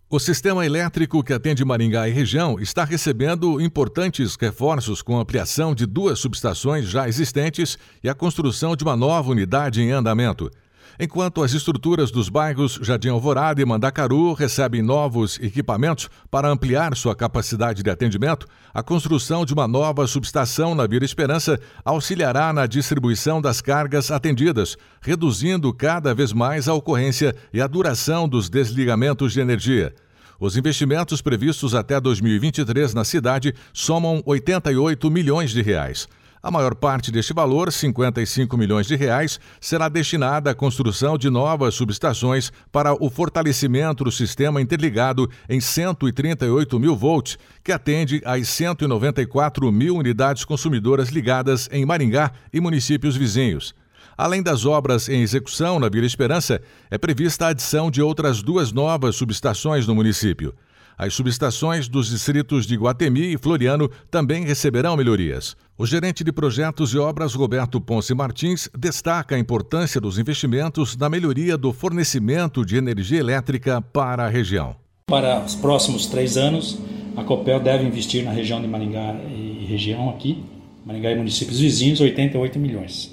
O sistema elétrico que atende Maringá e região está recebendo importantes reforços com a ampliação de 2 subestações já existentes e a construção de uma nova unidade em andamento. Enquanto as estruturas dos bairros Jardim Alvorada e Mandacaru recebem novos equipamentos para ampliar sua capacidade de atendimento, a construção de uma nova subestação na Vila Esperança auxiliará na distribuição das cargas atendidas, reduzindo cada vez mais a ocorrência e a duração dos desligamentos de energia. Os investimentos previstos até 2023 na cidade somam 88 milhões de reais. A maior parte deste valor, 55 milhões de reais, será destinada à construção de novas subestações para o fortalecimento do sistema interligado em 138 mil volts, que atende às 194 mil unidades consumidoras ligadas em Maringá e municípios vizinhos. Além das obras em execução na Vila Esperança, é prevista a adição de outras 2 novas subestações no município. As subestações dos distritos de Iguatemi e Floriano também receberão melhorias. O gerente de projetos e obras, Roberto Ponce Martins, destaca a importância dos investimentos na melhoria do fornecimento de energia elétrica para a região. Para os próximos 3 anos, a Copel deve investir na região de Maringá e região aqui, Maringá e municípios vizinhos, 88 milhões.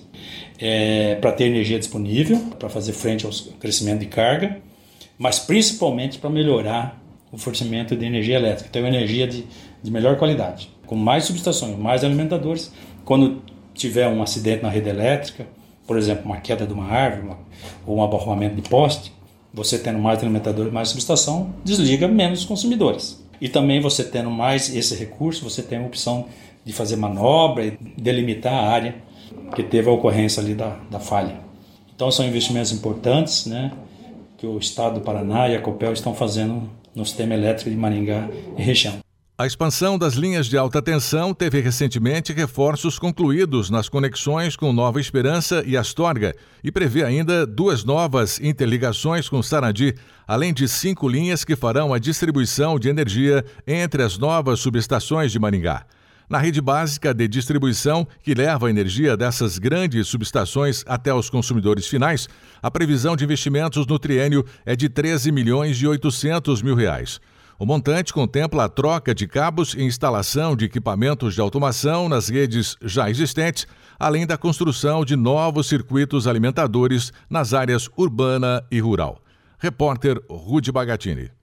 Para ter energia disponível, para fazer frente ao crescimento de carga, mas principalmente para melhorar o fornecimento de energia elétrica, então energia de melhor qualidade, com mais subestações, mais alimentadores. Quando tiver um acidente na rede elétrica, por exemplo, uma queda de uma árvore ou um abarroamento de poste, você tendo mais alimentadores, mais subestação, desliga menos consumidores. E também você tendo mais esse recurso, você tem a opção de fazer manobra e delimitar a área que teve a ocorrência ali da falha. Então são investimentos importantes, né, que o Estado do Paraná e a Copel estão fazendo no sistema elétrico de Maringá e região. A expansão das linhas de alta tensão teve recentemente reforços concluídos nas conexões com Nova Esperança e Astorga e prevê ainda 2 novas interligações com Sarandi, além de 5 linhas que farão a distribuição de energia entre as novas subestações de Maringá. Na rede básica de distribuição, que leva a energia dessas grandes subestações até os consumidores finais, a previsão de investimentos no triênio é de 13 milhões e 800 mil reais. O montante contempla a troca de cabos e instalação de equipamentos de automação nas redes já existentes, além da construção de novos circuitos alimentadores nas áreas urbana e rural. Repórter Rudy Bagatini.